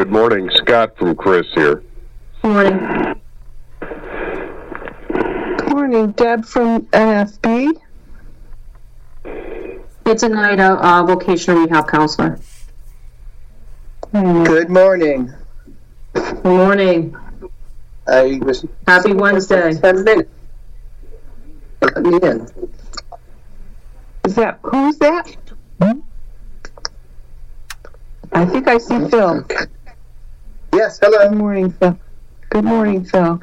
Good morning. Scott from Chris here. Morning. Good morning. Deb from NFB. It's Anita, vocational rehab counselor. Good morning. Good morning. Happy Wednesday. 10 minutes. Let me in. Who's that? I think I see Phil. Yes, hello. Good morning, Phil. Good morning, Phil.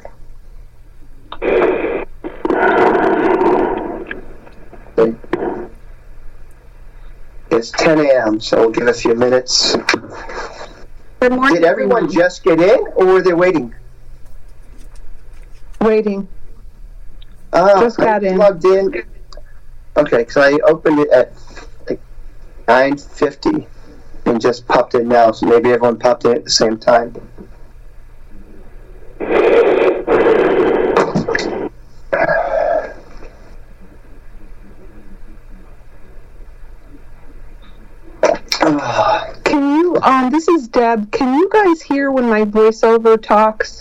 It's 10 a.m., so we'll give a few minutes. Good morning. Did everyone just get in, or were they waiting? Waiting. Just got in. Logged in. Okay, so I opened it at like 9:50 and just popped in now, so maybe everyone popped in at the same time. Can you, this is Deb. Can you guys hear when my voiceover talks?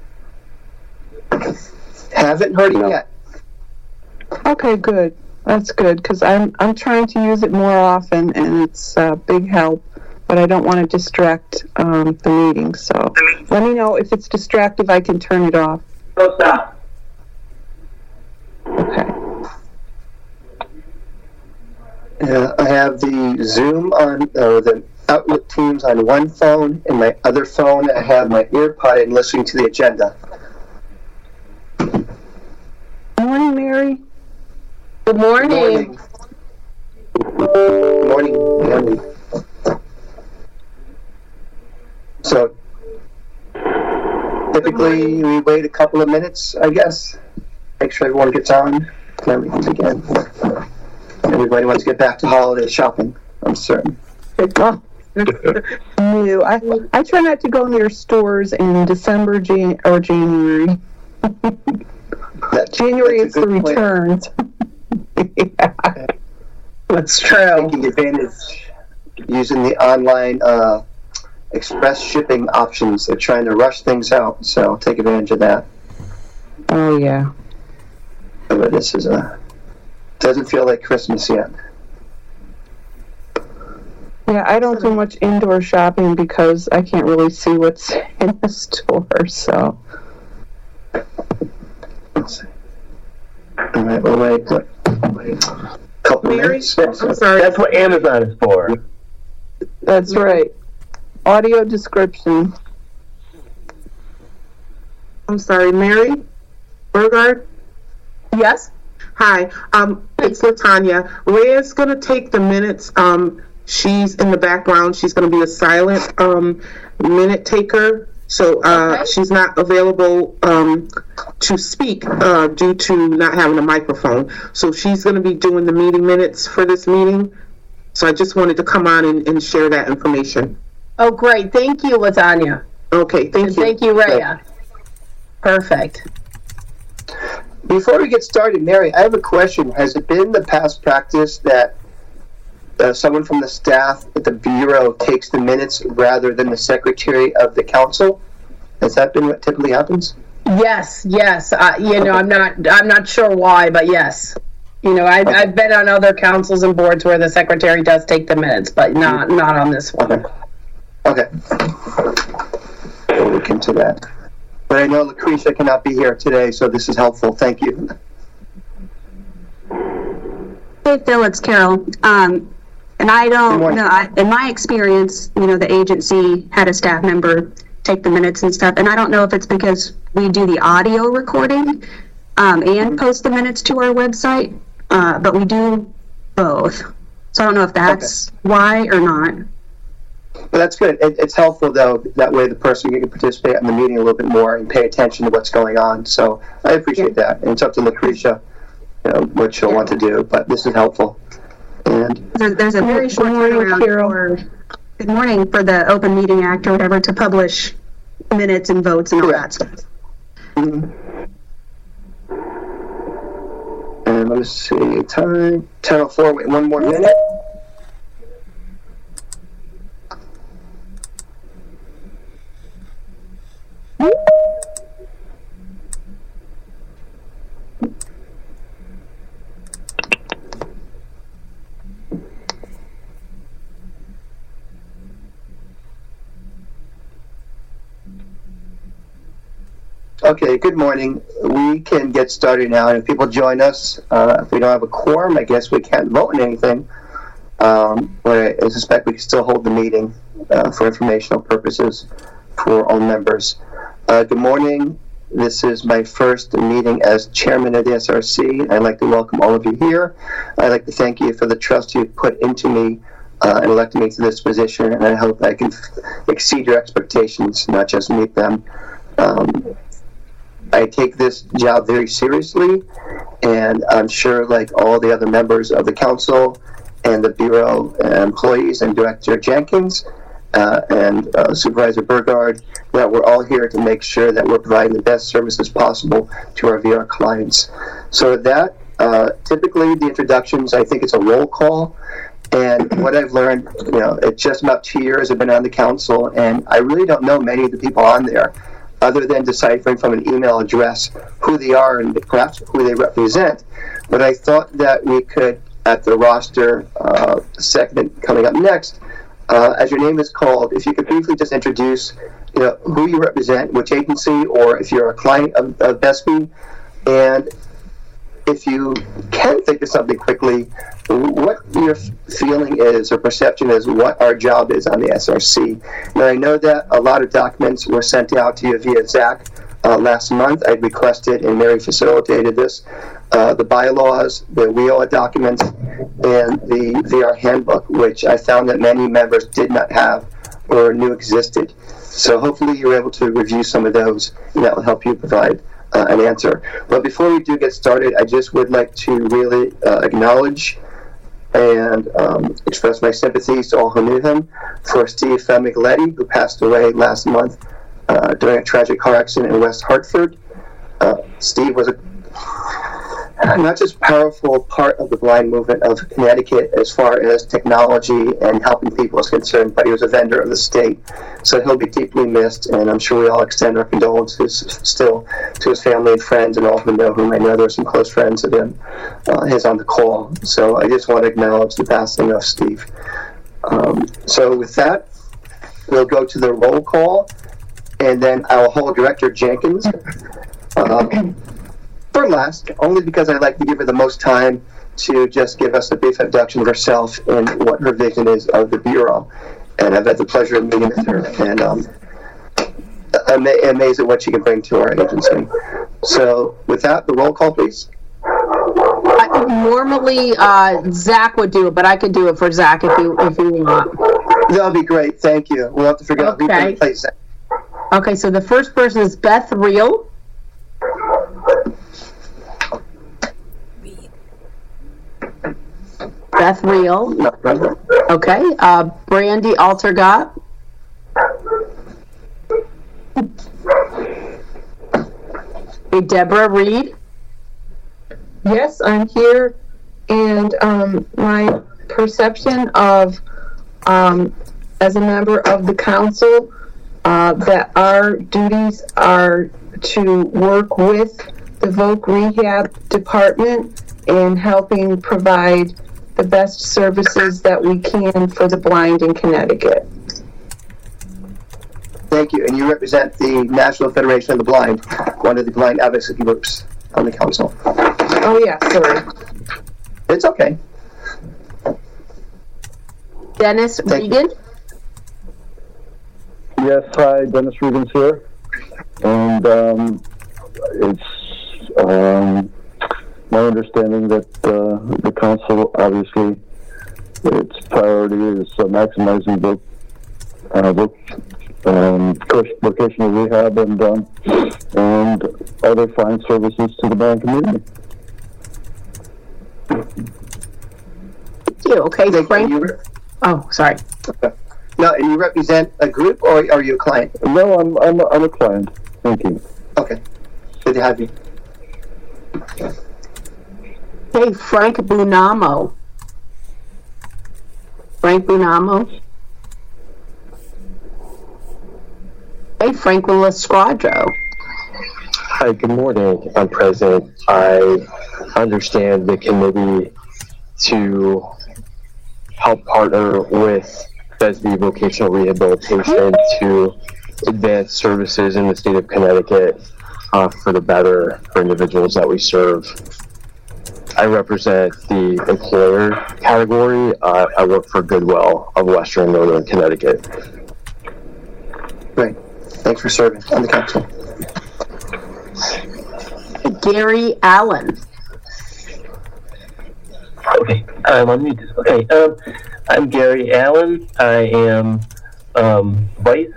Haven't heard it yet. Okay, good. That's good, because I'm trying to use it more often, and it's a big help, but I don't want to distract the meeting, so let me know if it's distractive. I can turn it off. No, stop. Okay. I have the Zoom on, or the Outlook Teams on one phone, and my other phone I have my earpod in listening to the agenda. Morning, Mary. Good morning. Good morning. Good morning. So, typically we wait a couple of minutes, I guess. Make sure everyone gets on, and then we can begin. Everybody wants to get back to holiday shopping, I'm certain. No, I try not to go near stores in December or January. January is the returns. Yeah. That's true. Taking advantage, using the online express shipping options. They're trying to rush things out, so take advantage of that. Oh, yeah. But this is doesn't feel like Christmas yet. Yeah, I don't do much indoor shopping because I can't really see what's in the store, so. Let's see. All right, we'll wait a couple minutes. I'm sorry. That's what Amazon is for. That's right. Audio description. I'm sorry, Mary Burgard? Yes? Hi, it's LaTanya. Rhea's going to take the minutes. She's in the background. She's going to be a silent minute taker. So Okay. She's not available to speak due to not having a microphone. So she's going to be doing the meeting minutes for this meeting. So I just wanted to come on and share that information. Oh, great. Thank you, LaTanya. Okay, thank you. Thank you, Rhea. Perfect. Before we get started, Mary, I have a question. Has it been the past practice that someone from the staff at the Bureau takes the minutes rather than the Secretary of the Council? Has that been what typically happens? Yes. I'm not sure why, but yes. I've been on other councils and boards where the secretary does take the minutes, but not on this one. Okay. We'll look into that. But I know Lucretia cannot be here today, so this is helpful. Thank you. Hey, Phil, it's Carol. And I don't know, in my experience, the agency had a staff member take the minutes and stuff, and I don't know if it's because we do the audio recording and post the minutes to our website, but we do both. So I don't know if that's why or not. But that's good. It's helpful, though. That way the person can participate in the meeting a little bit more and pay attention to what's going on. So I appreciate that. And it's up to Lucretia, what she'll want to do. But this is helpful. And there's a very short turnaround good morning for the Open Meeting Act or whatever to publish minutes and votes and all that stuff. Mm-hmm. And let me see, time 10:04. Wait, one more minute. Okay, good morning. We can get started now, and if people join us, if we don't have a quorum, I guess we can't vote on anything. But I suspect we can still hold the meeting for informational purposes for all members. Good morning. This is my first meeting as chairman of the SRC. I'd like to welcome all of you here. I'd like to thank you for the trust you've put into me and elected me to this position, and I hope I can exceed your expectations, not just meet them. I take this job very seriously, and I'm sure, like all the other members of the council and the Bureau employees and Director Jenkins and Supervisor Burgard, that we're all here to make sure that we're providing the best services possible to our VR clients. So with that, typically the introductions, I think it's a roll call. And what I've learned, it's just about 2 years I've been on the council, and I really don't know many of the people on there, other than deciphering from an email address who they are and perhaps who they represent. But I thought that we could, at the roster segment coming up next, as your name is called, if you could briefly just introduce who you represent, which agency, or if you're a client of BESPI, and if you can think of something quickly, what your feeling is or perception is what our job is on the SRC. Now, I know that a lot of documents were sent out to you via Zach last month. I requested, and Mary facilitated this, the bylaws, the WIOA documents, and the VR handbook, which I found that many members did not have or knew existed. So hopefully you're able to review some of those, and that will help you provide an answer. But before we do get started, I just would like to really acknowledge and express my sympathies to all who knew him, for Steve Micheletti, who passed away last month during a tragic car accident in West Hartford. Steve was a not just powerful part of the blind movement of Connecticut as far as technology and helping people is concerned, but he was a vendor of the state. So he'll be deeply missed, and I'm sure we all extend our condolences still to his family and friends and all who know him. I know there are some close friends of him, his on the call. So I just want to acknowledge the passing of Steve. So with that, we'll go to the roll call, and then I'll hold Director Jenkins for last, only because I'd like to give her the most time to just give us a brief introduction of herself and what her vision is of the Bureau. And I've had the pleasure of meeting with her, and I'm amazed at what she can bring to our agency. So with that, the roll call, please. Normally, Zach would do it, but I could do it for Zach if you want. That'll be great. Thank you. We'll have to figure out who can replace Zach. Okay, so the first person is Beth Reel. Beth Reel. Okay. Brandy Altergott. Deborah Reed. Yes, I'm here, and my perception of, as a member of the council, that our duties are to work with the VOC Rehab Department in helping provide the best services that we can for the blind in Connecticut. Thank you. And you represent the National Federation of the Blind, one of the blind advocacy groups on the council. Oh, yeah, sorry. It's okay. Dennis Regan. Yes, hi, Dennis Regan's here. And it's my understanding that the council, obviously, its priority is maximizing vocational rehab and other fine services to the blind community. Thank you. Okay, Frank. Oh, sorry. Okay. Now, and you represent a group, or are you a client? No, I'm a client. Thank you. Okay. Good to have you. Hey, Frank Bunamo. Frank Bunamo. Hey, Franklin Lasquadro. Hi, good morning. I'm present. I understand the committee to help partner with BESPI Vocational Rehabilitation to advance services in the state of Connecticut. for the better for individuals that we serve. I represent the employer category. I work for Goodwill of Western Northern Connecticut. Great. Thanks for serving on the council. Gary Allen. Okay, I'm on mute. Okay, I'm Gary Allen. I am vice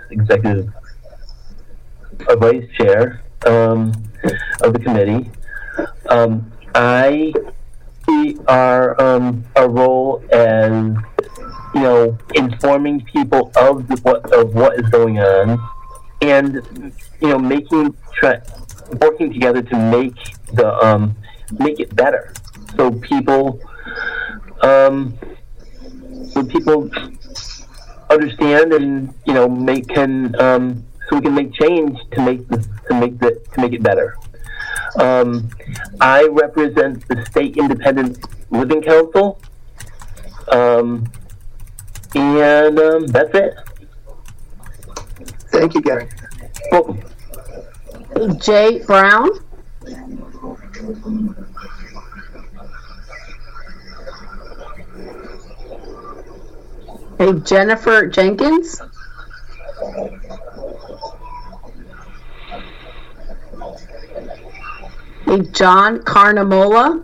chair of the committee. I see our role as, you know, informing people of what is going on, and, you know, working together to make it better, so people understand, and, you know, so we can make change to make it better. I represent the State Independent Living Council, and that's it. Thank you, Gary. Welcome. Jay Brown. Hey, Jennifer Jenkins. Hey, John Carnamola.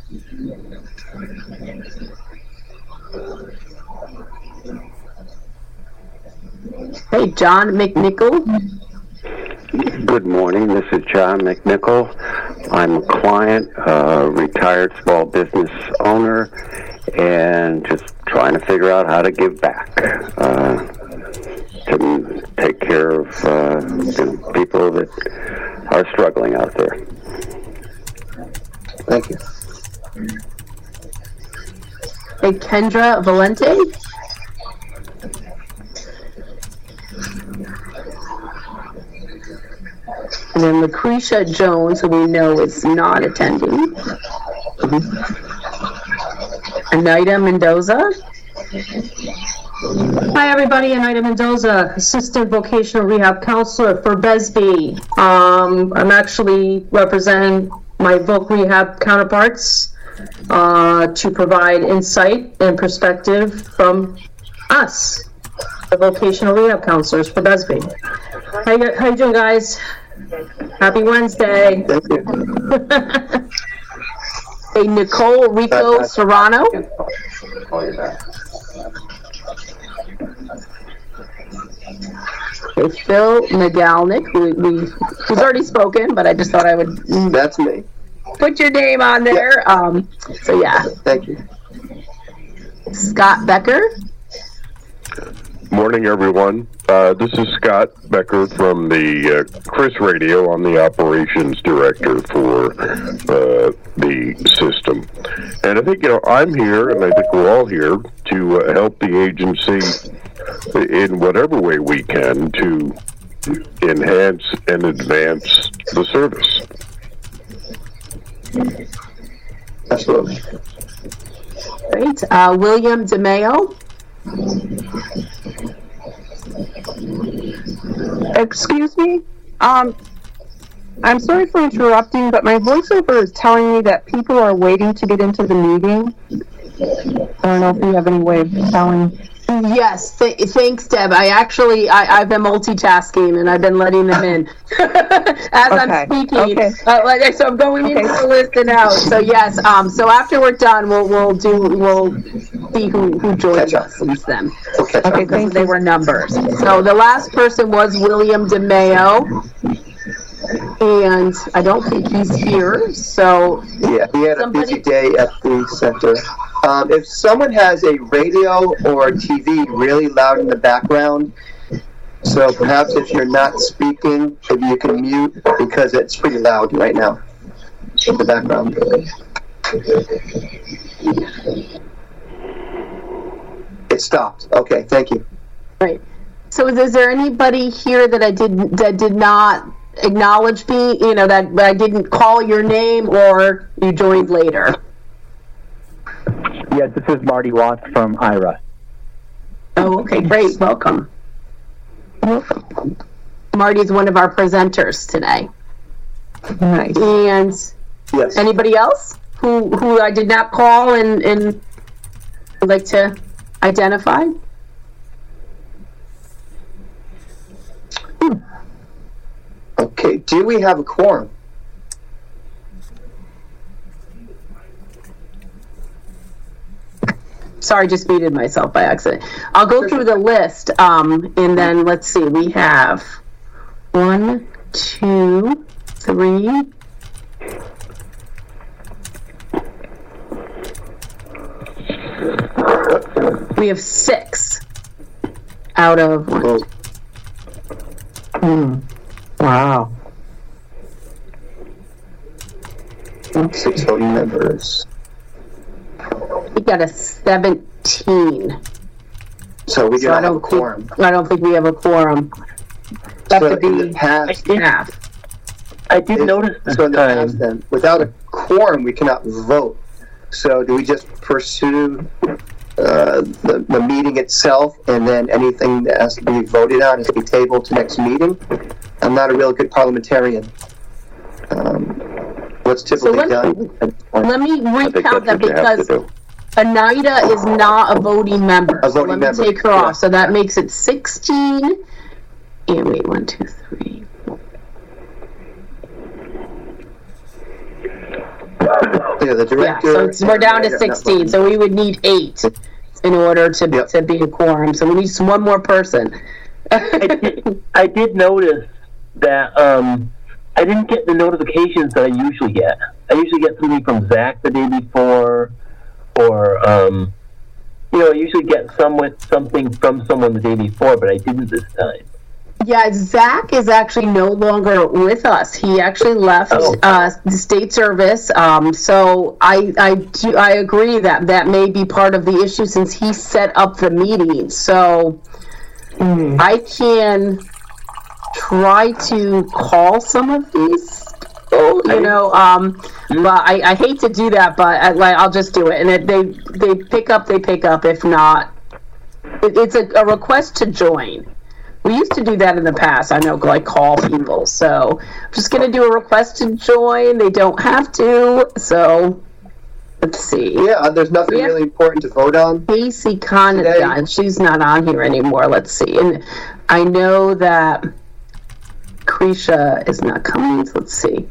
Hey, John McNichol. Good morning. This is John McNichol. I'm a client, retired small business owner, and just trying to figure out how to give back to take care of people that are struggling out there. Thank you. Hey, Kendra Valente. And then Lucretia Jones, who we know is not attending. Anita Mendoza. Hi, everybody. Anita Mendoza, Assistant Vocational Rehab Counselor for BESB. I'm actually representing my voc rehab counterparts to provide insight and perspective from us, the vocational rehab counselors for BESB. How you doing, guys? Happy Wednesday. Thank you. Hey, Nicole Rico Serrano. Hey, Phil Nagalnik, who's already spoken, but I just thought I would That's me. put your name on there. So yeah. Thank you. Scott Becker. Morning, everyone. This is Scott Becker from the Chris Radio. I'm the operations director for the system. And I think, I'm here, and I think we're all here to help the agency in whatever way we can to enhance and advance the service. Absolutely. Great. William DeMeo. Excuse me? I'm sorry for interrupting, but my voiceover is telling me that people are waiting to get into the meeting. I don't know if you have any way of telling. Yes, thanks, Deb. I've been multitasking, and I've been letting them in as I'm speaking. Okay. So I'm going into the list and out. So yes. So after we're done, we'll see who joins us since then. Okay. Because they were numbers. So the last person was William DeMeo, and I don't think he's here. So yeah, he had a busy day at the center. If someone has a radio or TV really loud in the background, so perhaps if you're not speaking, maybe you can mute, because it's pretty loud right now in the background. It stopped. Okay, thank you. Right. So is there anybody here that did not acknowledge me, that I didn't call your name, or you joined later? Yes, this is Marty Watts from IRA. Oh, okay, great. Welcome. Marty's one of our presenters today. Nice. And Yes. anybody else who I did not call and would like to identify? Okay, do we have a quorum? Sorry, just muted myself by accident. I'll go through the list, and then let's see. We have 1, 2, 3. We have 6 out of 1. Wow. 6 voting members. We got a 17. So we do So not have a quorum. I don't think we have a quorum. Have So to in the be past, half. I did notice this so in the time. past then, without a quorum, we cannot vote. So do we just pursue the meeting itself, and then anything that has to be voted on is to be tabled to next meeting? I'm not a real good parliamentarian. What's typically done? Let me I think recount that's that what you have to because do. Anida is not a voting member. A So voting let me member, take her yeah. off. So that makes it 16. And wait, 1, 2, 3. Yeah, the Yeah, director. so we're down to and the 16. So we would need 8 in order to be a quorum. So we need one more person. I did notice that I didn't get the notifications that I usually get. I usually get something from Zach the day before, or I usually get something from someone the day before, but I didn't this time. Yeah, Zach is actually no longer with us. He actually left the state service. So I agree that may be part of the issue since he set up the meeting. So I can try to call some of these people, but I hate to do that, but I'll just do it. And if they pick up, they pick up. If not, it's a request to join. We used to do that in the past. I know, like call people. So I'm just going to do a request to join. They don't have to. So let's see. Yeah, there's nothing really important to vote on. Casey Conant, she's not on here anymore. Let's see. And I know that Krisha is not coming. So let's see.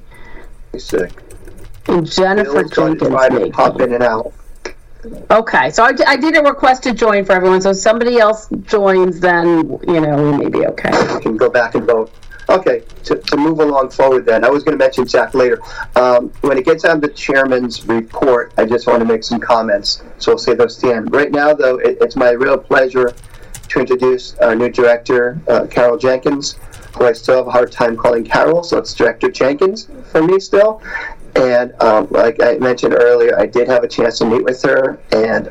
And Jennifer Jenkins may pop in and out. Okay, so I did a request to join for everyone. So if somebody else joins, then we may be okay. We can go back and vote. Okay, to move along forward then, I was going to mention Jack later. When it gets on the chairman's report, I just want to make some comments. So we'll say those to the end. Right now, though, it's my real pleasure to introduce our new director, Carol Jenkins, who I still have a hard time calling Carol, so it's Director Jenkins for me still. And like I mentioned earlier, I did have a chance to meet with her and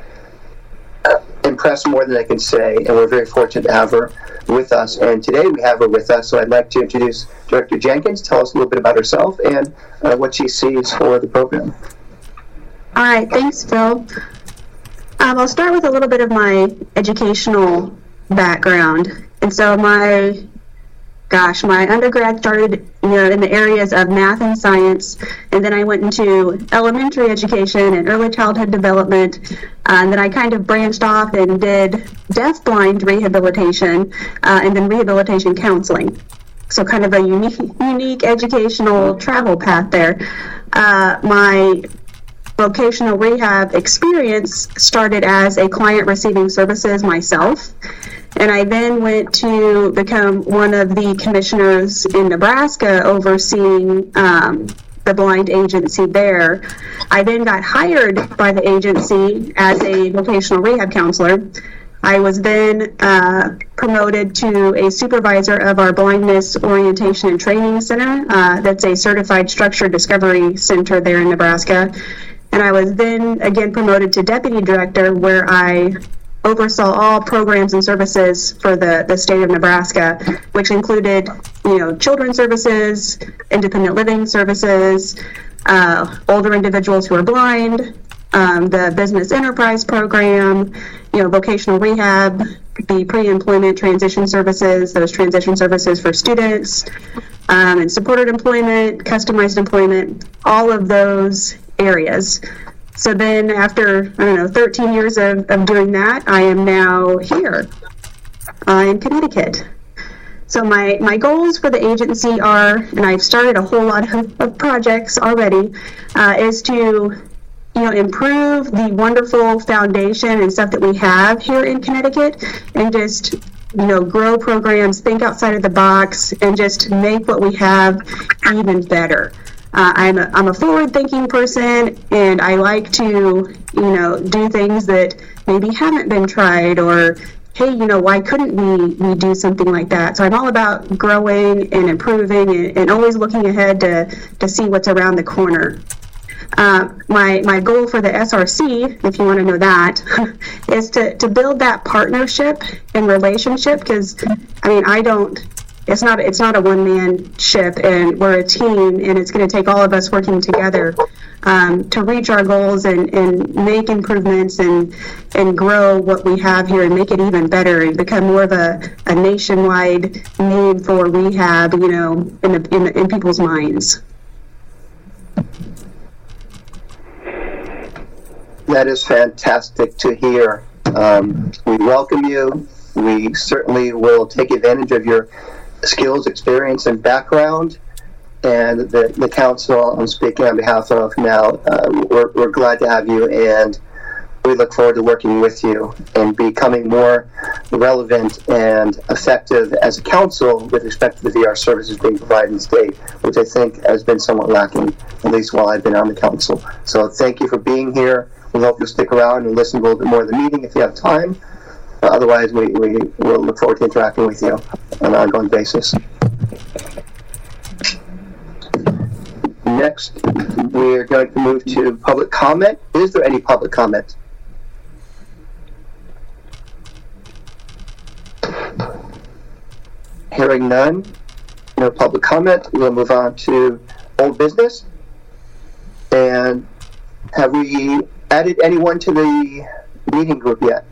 impressed more than I can say, and we're very fortunate to have her with us. And today we have her with us, so I'd like to introduce Director Jenkins, tell us a little bit about herself and what she sees for the program. All right, thanks, Phil. I'll start with a little bit of my educational background. And so my undergrad started, in the areas of math and science, and then I went into elementary education and early childhood development, and then I kind of branched off and did deaf-blind rehabilitation, and then rehabilitation counseling. So kind of a unique educational travel path there. My vocational rehab experience started as a client receiving services myself. And I then went to become one of the commissioners in Nebraska overseeing the blind agency there. I then got hired by the agency as a vocational rehab counselor. I was then promoted to a supervisor of our Blindness Orientation and Training Center. That's a certified structure discovery center there in Nebraska. And I was then again promoted to deputy director, where I oversaw all programs and services for the state of Nebraska, which included, children's services, independent living services, older individuals who are blind, the business enterprise program, vocational rehab, the pre-employment transition services, those transition services for students, and supported employment, customized employment, all of those areas. So then after, 13 years of doing that, I am now here in Connecticut. So my goals for the agency are, and I've started a whole lot of projects already, is to improve the wonderful foundation and stuff that we have here in Connecticut, and just grow programs, think outside of the box, and just make what we have even better. I'm a forward-thinking person, and I like to do things that maybe haven't been tried, or hey, why couldn't we do something like that? So I'm all about growing and improving and always looking ahead to see what's around the corner. My goal for the SRC, if you want to know that, is to build that partnership and relationship, because it's not a one-man ship, and we're a team, and it's going to take all of us working together to reach our goals and make improvements and grow what we have here and make it even better and become more of a nationwide name for rehab, in people's minds. That is fantastic to hear. We welcome you. We certainly will take advantage of your skills, experience, and background. And the council I'm speaking on behalf of now, we're glad to have you, and we look forward to working with you and becoming more relevant and effective as a council with respect to the VR services being provided in the state, which I think has been somewhat lacking, at least while I've been on the council. So thank you for being here. We hope you'll stick around and listen a little bit more of the meeting if you have time. Otherwise, we will look forward to interacting with you on an ongoing basis. Next, we're going to move to public comment. Is there any public comment? Hearing none, no public comment. We'll move on to old business. And have we added anyone to the meeting group yet?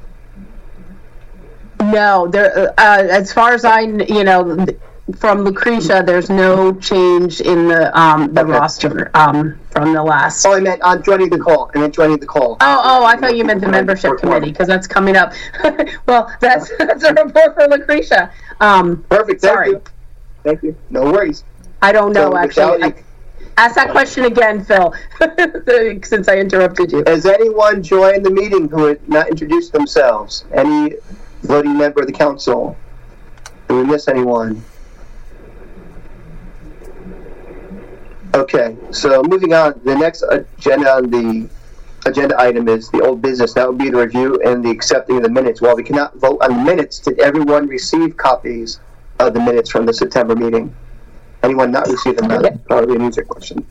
No, there. As far as from Lucretia, there's no change in the roster from the last. Oh, I meant on joining the call. Oh, I thought you meant the membership committee, because that's coming up. Well, that's a report for Lucretia. Perfect. Thank you. No worries. I don't know, actually. Ask that question again, Phil, since I interrupted you. Has anyone joined the meeting who had not introduced themselves? Any voting member of the council? Did we miss anyone? Okay, so moving on, the next agenda item is the old business. That would be the review and the accepting of the minutes. While we cannot vote on the minutes, did everyone receive copies of the minutes from the September meeting? Anyone not receive them? That's probably an easier question.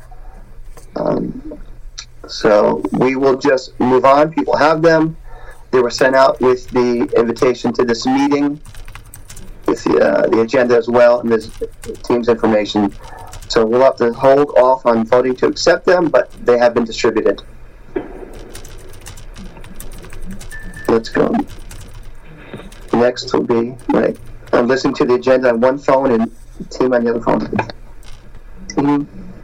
So we will just move on. People have them. They were sent out with the invitation to this meeting, with the agenda as well, and this team's information. So we'll have to hold off on voting to accept them, but they have been distributed. Let's go. Next will be, I'm listening to the agenda on one phone and team on the other phone.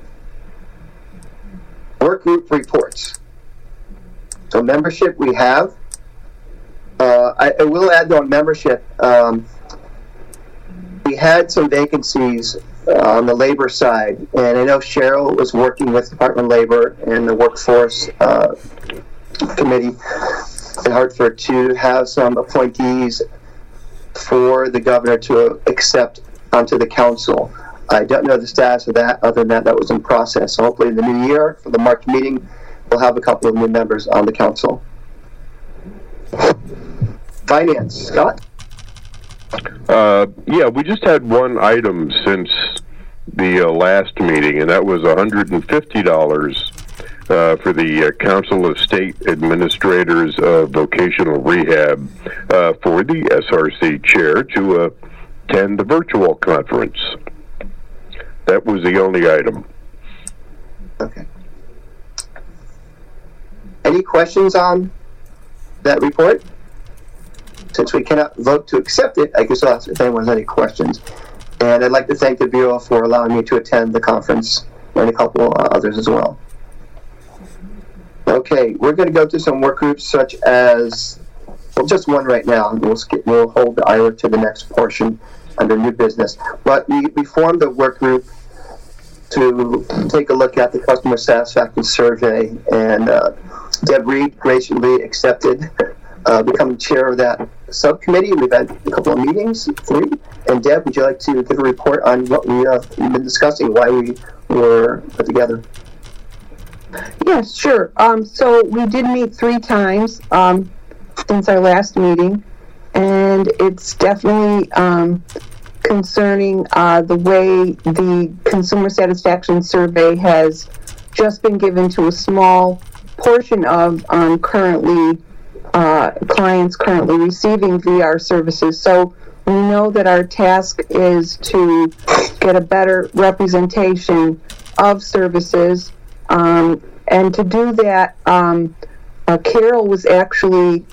Work group reports. So membership we have. I will add on membership. We had some vacancies on the labor side, and I know Cheryl was working with Department of Labor and the Workforce Committee in Hartford to have some appointees for the governor to accept onto the council. I don't know the status of that, other than that was in process. So hopefully in the new year, for the March meeting, we'll have a couple of new members on the council. Finance, Scott? Yeah, we just had one item since the last meeting, and that was $150 for the Council of State Administrators of Vocational Rehab for the SRC chair to attend the virtual conference. That was the only item. Okay. Any questions on that report? Since we cannot vote to accept it, I guess I'll ask if anyone has any questions. And I'd like to thank the Bureau for allowing me to attend the conference, and a couple others as well. Okay, we're going to go to some work groups such as, well, just one right now. We'll hold the IRA to the next portion under new business. But we formed a work group to take a look at the customer satisfaction survey, and Deb Reed graciously accepted becoming chair of that subcommittee. We've had a couple of meetings, 3. And Deb, would you like to give a report on what we've been discussing, why we were put together? Yes, sure. So we did meet 3 times since our last meeting, and it's definitely concerning the way the consumer satisfaction survey has just been given to a small portion of clients currently receiving VR services. So we know that our task is to get a better representation of services, and to do that, Carol was actually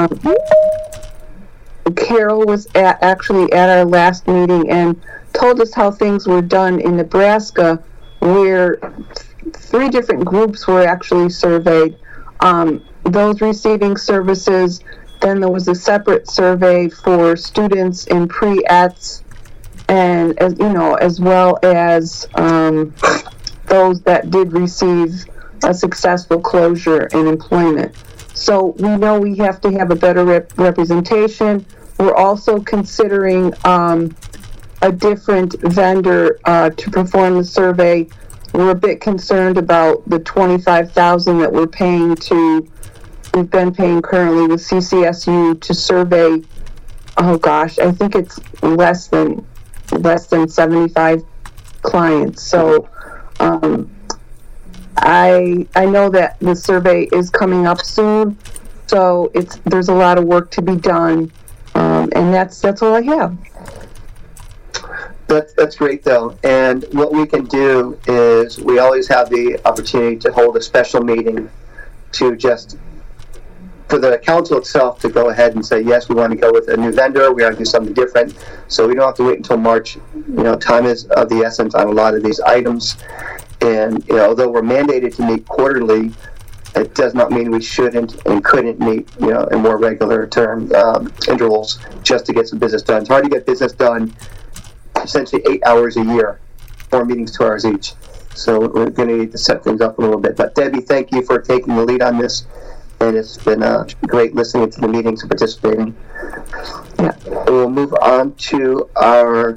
at our last meeting and told us how things were done in Nebraska, where 3 different groups were actually surveyed. Those receiving services, then there was a separate survey for students in pre-ETS, and as well as those that did receive a successful closure in employment. So we know we have to have a better representation. We're also considering a different vendor to perform the survey. We're a bit concerned about the $25,000 that we've been paying currently with CCSU to survey. Oh gosh, I think it's less than 75 clients. So I know that the survey is coming up soon, so there's a lot of work to be done, and that's all I have. That's great, though. And what we can do is we always have the opportunity to hold a special meeting to just, for the council itself to go ahead and say, yes, we want to go with a new vendor, we want to do something different. So we don't have to wait until March. Time is of the essence on a lot of these items. And, although we're mandated to meet quarterly, it does not mean we shouldn't and couldn't meet, in more regular term intervals just to get some business done. It's hard to get business done essentially 8 hours a year, 4 meetings, 2 hours each. So we're going to need to set things up a little bit. But Debbie, thank you for taking the lead on this, and it's been great listening to the meetings and participating. Yeah. We'll move on to our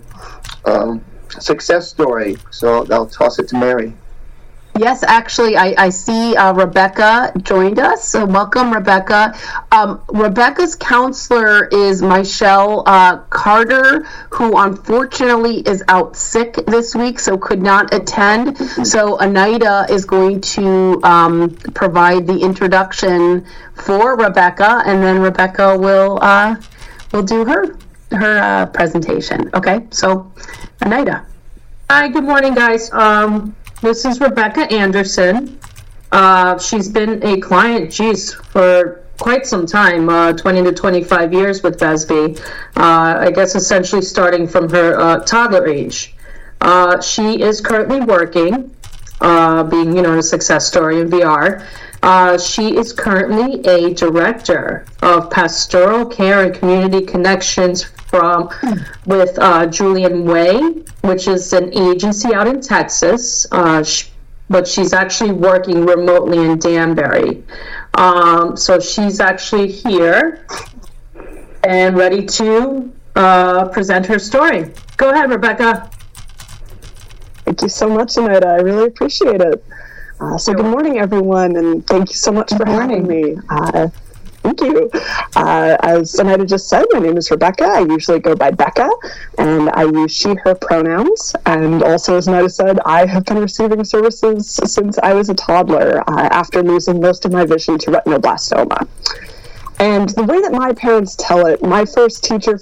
success story. So I'll toss it to Mary. Yes, actually, I see Rebecca joined us. So welcome, Rebecca. Rebecca's counselor is Michelle Carter, who unfortunately is out sick this week, so could not attend. So Anita is going to provide the introduction for Rebecca, and then Rebecca will do her presentation. Okay, so Anita. Hi, good morning, guys. This is Rebecca Anderson. She's been a client, for quite some time, 20 to 25 years with VESB. I guess essentially starting from her toddler age. She is currently working, being, a success story in VR. She is currently a director of pastoral care and community connections with Julian Way, which is an agency out in Texas, but she's actually working remotely in Danbury. So she's actually here and ready to present her story. Go ahead, Rebecca. Thank you so much, Anita. I really appreciate it. So good morning, everyone, and thank you so much for having me. Thank you. As Anita just said, my name is Rebecca. I usually go by Becca, and I use she, her pronouns. And also, as Anita said, I have been receiving services since I was a toddler after losing most of my vision to retinoblastoma. And the way that my parents tell it, my first teacher